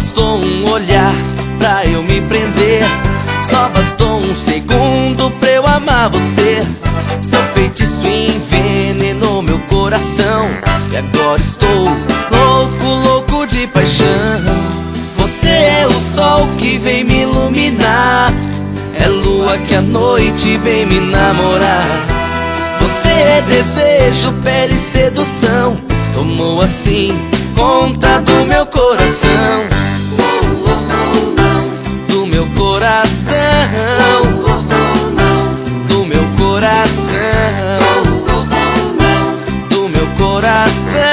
bastou um olhar pra eu me prender. Só bastou um segundo pra eu amar você. Seu feitiço envenenou meu coração e agora estou louco, louco de paixão. Você é o sol que vem me iluminar, é lua que à noite vem me namorar. Você é desejo, pele e sedução, tomou assim conta do meu coração. Do meu coração, do meu coração, do meu coração.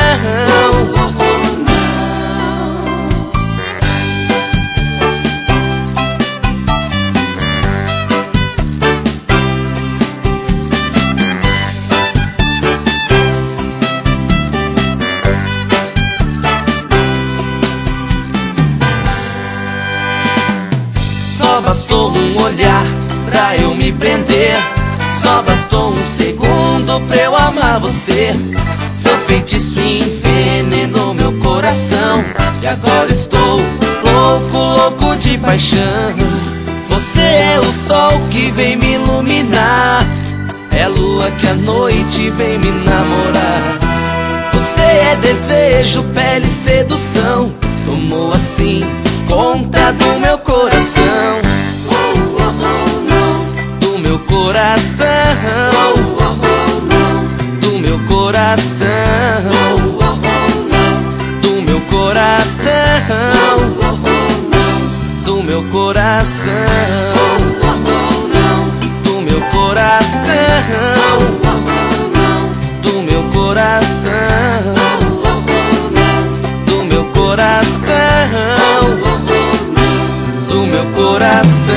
Só bastou um olhar pra eu me prender. Só bastou um segundo pra eu amar você. Seu feitiço envenenou meu coração e agora estou louco, louco de paixão. Você é o sol que vem me iluminar, é a lua que à noite vem me namorar. Você é desejo, pele e sedução, tomou assim conta do meu coração. Do meu coração, do meu coração, do meu coração, do meu coração, do meu coração, do meu coração, do meu coração, do meu coração.